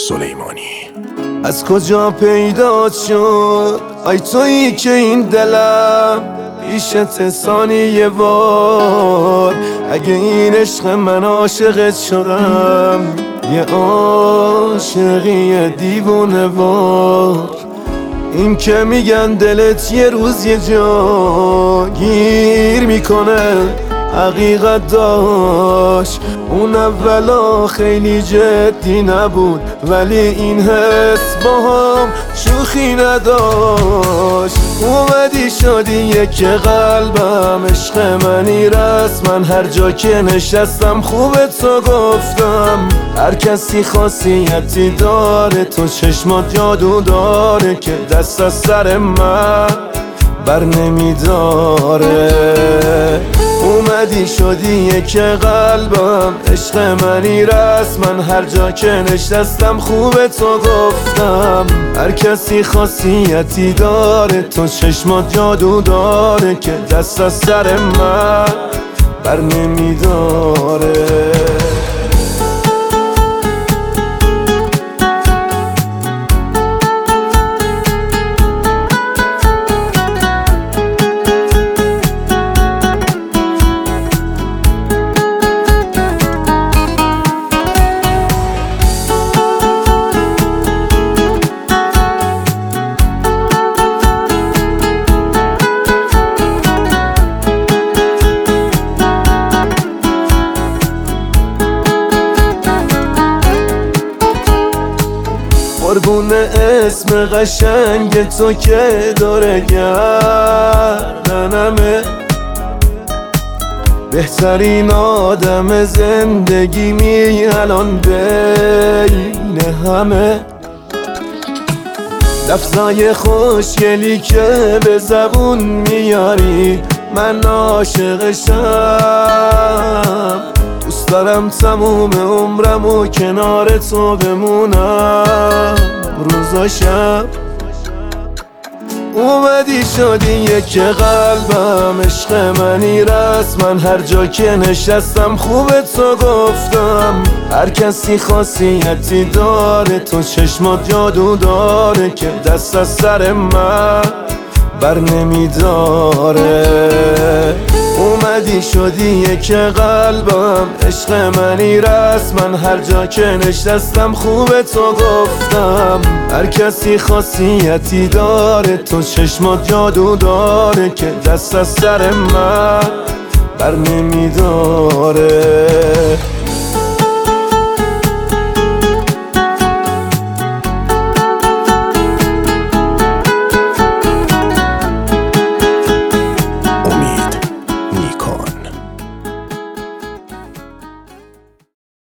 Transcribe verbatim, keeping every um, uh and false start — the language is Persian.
سلیمانی. از کجا پیدا شد ای تویی که این دلم پیشت ثانیه وار؟ اگه این عشق من عاشقت شدم، یه عاشقی دیوونه وار. این که میگن دلت یه روز یه جا گیر میکنه، حقیقت داشت. اون اولا خیلی جدی نبود، ولی این حس با هم شوخی نداشت. اومدی شدی یک قلبم، عشق منی رسما. هر جا که نشستم خوبه تو گفتم. هر کسی خاصیتی داره، تو چشمات جادو داره که دست از سر من بر نمیداره. اومدی شدی یک قلبم، عشق منی رسما. هر جا که نشستم خوبه تو گفتم. هر کسی خاصیتی داره، تو چشمات جادو داره که دست از سر من بر نمیداره. قربون اسم قشنگ تو که داره گردنمه، بهترین آدم زندگی می الان بین همه. لفظای خوشگلی که به زبون میاری، من عاشقشم. دوست دارم تموم عمرم و کنار تو بمونم روز و شب. اومدی شدی یک قلبم، عشق منی رسما. هر جا که نشستم خوبه تو گفتم. هر کسی خاصیتی داره، تو چشمات جادو داره که دست از سر من بر نمیداره. اومدی شدی یک قلبم، عشق منی رسما. هر جا که نشستم خوبه تو گفتم. هر کسی خاصیتی داره، تو چشمات جادو داره که دست از سر من بر نمیداره.